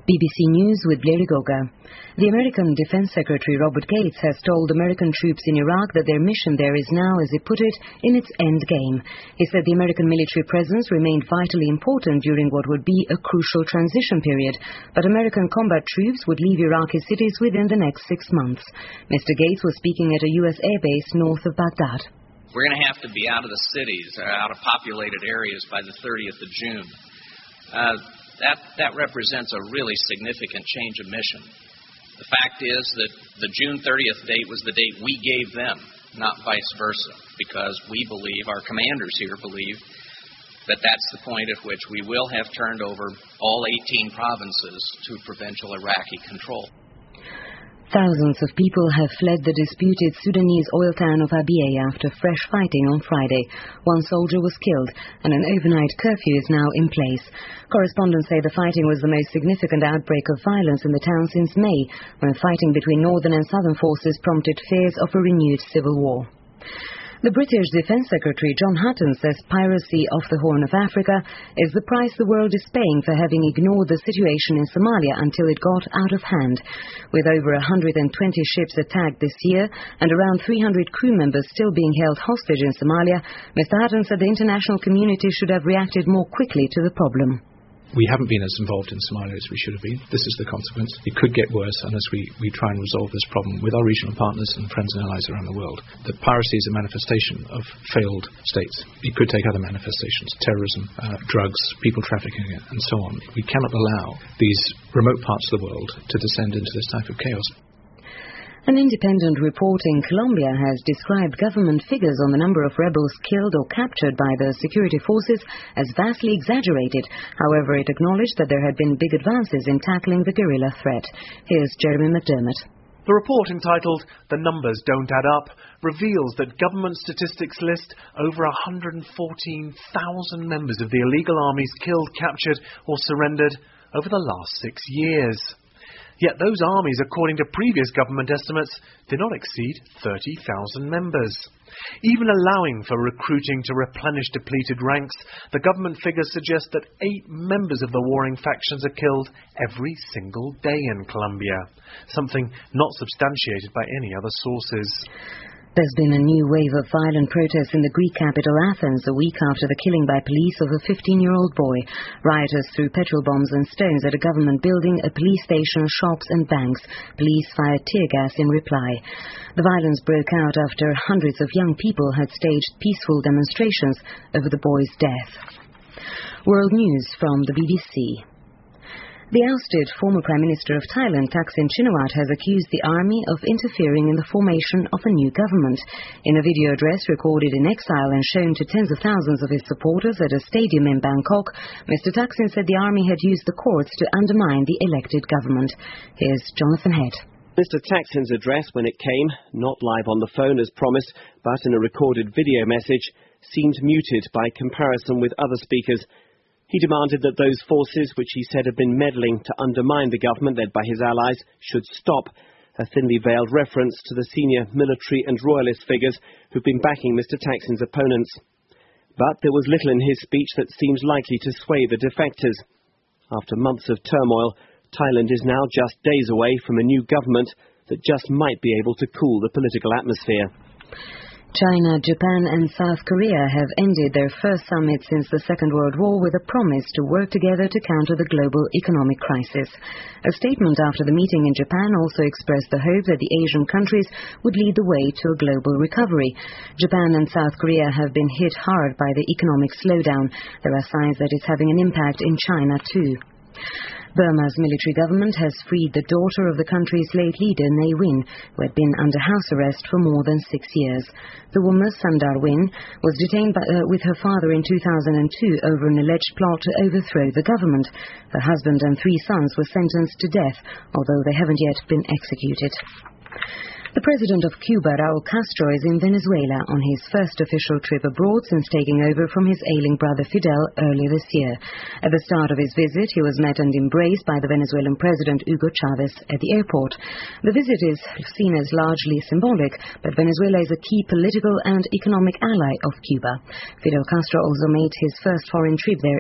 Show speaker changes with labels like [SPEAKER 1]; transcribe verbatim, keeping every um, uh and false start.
[SPEAKER 1] B B C News with Blair Goga. The American Defense Secretary Robert Gates has told American troops in Iraq that their mission there is now, as he put it, in its end game. He said the American military presence remained vitally important during what would be a crucial transition period, but American combat troops would leave Iraqi cities within the next six months. Mister Gates was speaking at a U S airbase north of Baghdad.
[SPEAKER 2] We're going to have to be out of the cities, or out of populated areas by the thirtieth of June. Uh, That, that represents a really significant change of mission. The fact is that the June thirtieth date was the date we gave them, not vice versa, because we believe, our commanders here believe, that that's the point at which we will have turned over all eighteen provinces to provincial Iraqi control.
[SPEAKER 1] Thousands of people have fled the disputed Sudanese oil town of Abyei after fresh fighting on Friday. One soldier was killed, and an overnight curfew is now in place. Correspondents say the fighting was the most significant outbreak of violence in the town since May, when fighting between northern and southern forces prompted fears of a renewed civil war. The British Defence Secretary John Hutton says piracy off the Horn of Africa is the price the world is paying for having ignored the situation in Somalia until it got out of hand. With over one hundred twenty ships attacked this year and around three hundred crew members still being held hostage in Somalia, Mister Hutton said the international community should have reacted more quickly to the problem.
[SPEAKER 3] We haven't been as involved in Somalia as we should have been. This is the consequence. It could get worse unless we, we try and resolve this problem with our regional partners and friends and allies around the world. The piracy is a manifestation of failed states. It could take other manifestations, terrorism, uh, drugs, people trafficking, and so on. We cannot allow these remote parts of the world to descend into this type of chaos.
[SPEAKER 1] An independent report in Colombia has described government figures on the number of rebels killed or captured by the security forces as vastly exaggerated. However, it acknowledged that there had been big advances in tackling the guerrilla threat. Here's Jeremy McDermott.
[SPEAKER 4] The report, entitled "The Numbers Don't Add Up," reveals that government statistics list over one hundred fourteen thousand members of the illegal armies killed, captured or surrendered over the last six years. Yet those armies, according to previous government estimates, did not exceed thirty thousand members. Even allowing for recruiting to replenish depleted ranks, the government figures suggest that eight members of the warring factions are killed every single day in Colombia, something not substantiated by any other sources.
[SPEAKER 1] There's been a new wave of violent protests in the Greek capital Athens a week after the killing by police of a fifteen-year-old boy. Rioters threw petrol bombs and stones at a government building, a police station, shops and banks. Police fired tear gas in reply. The violence broke out after hundreds of young people had staged peaceful demonstrations over the boy's death. World News from the B B C. The ousted former Prime Minister of Thailand, Thaksin Shinawatra, has accused the army of interfering in the formation of a new government. In a video address recorded in exile and shown to tens of thousands of his supporters at a stadium in Bangkok, Mister Thaksin said the army had used the courts to undermine the elected government. Here's Jonathan Head.
[SPEAKER 5] Mister Thaksin's address, when it came, not live on the phone as promised, but in a recorded video message, seemed muted by comparison with other speakers. He demanded that those forces, which he said had been meddling to undermine the government led by his allies, should stop, a thinly veiled reference to the senior military and royalist figures who've been backing Mister Thaksin's opponents. But there was little in his speech that seems likely to sway the defectors. After months of turmoil, Thailand is now just days away from a new government that just might be able to cool the political atmosphere.
[SPEAKER 1] China, Japan and South Korea have ended their first summit since the Second World War with a promise to work together to counter the global economic crisis. A statement after the meeting in Japan also expressed the hope that the Asian countries would lead the way to a global recovery. Japan and South Korea have been hit hard by the economic slowdown. There are signs that it's having an impact in China too. Burma's military government has freed the daughter of the country's late leader, Ne Win, who had been under house arrest for more than six years. The woman, Sundar Win, was detained by, uh, with her father in two thousand two over an alleged plot to overthrow the government. Her husband and three sons were sentenced to death, although they haven't yet been executed. The president of Cuba, Raul Castro, is in Venezuela on his first official trip abroad since taking over from his ailing brother Fidel earlier this year. At the start of his visit, he was met and embraced by the Venezuelan president Hugo Chavez at the airport. The visit is seen as largely symbolic, but Venezuela is a key political and economic ally of Cuba. Fidel Castro also made his first foreign trip there